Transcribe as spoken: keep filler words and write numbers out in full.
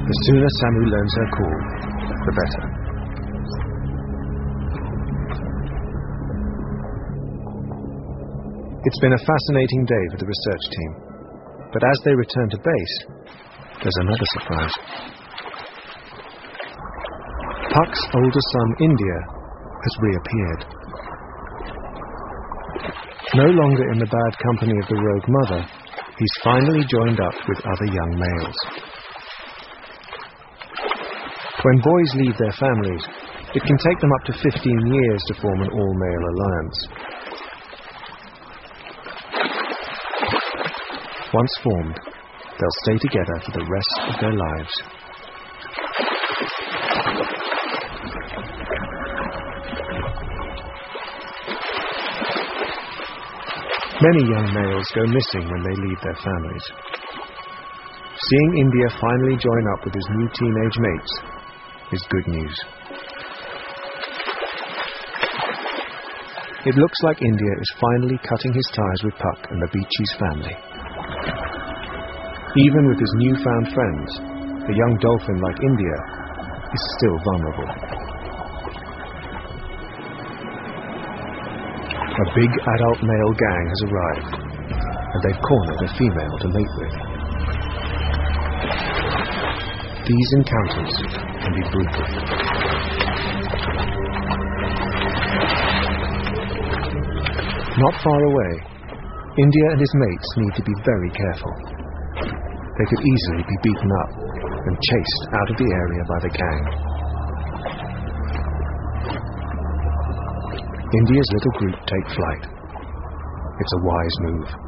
The sooner Samu learns her call, the better. It's been a fascinating day for the research team, but as they return to base, there's another surprise. Puck's older son, India, has reappeared. No longer in the bad company of the rogue mother, he's finally joined up with other young males. When boys leave their families, it can take them up to fifteen years to form an all-male alliance. Once formed, they'll stay together for the rest of their lives. Many young males go missing when they leave their families. Seeing India finally join up with his new teenage mates is good news. It looks like India is finally cutting his ties with Puck and the Beaches family. Even with his newfound friends, the young dolphin like India is still vulnerable. A big adult male gang has arrived, and they've cornered a female to mate with. These encounters can be brutal. Not far away, India and his mates need to be very careful. They could easily be beaten up and chased out of the area by the gang. India's little group take flight. It's a wise move.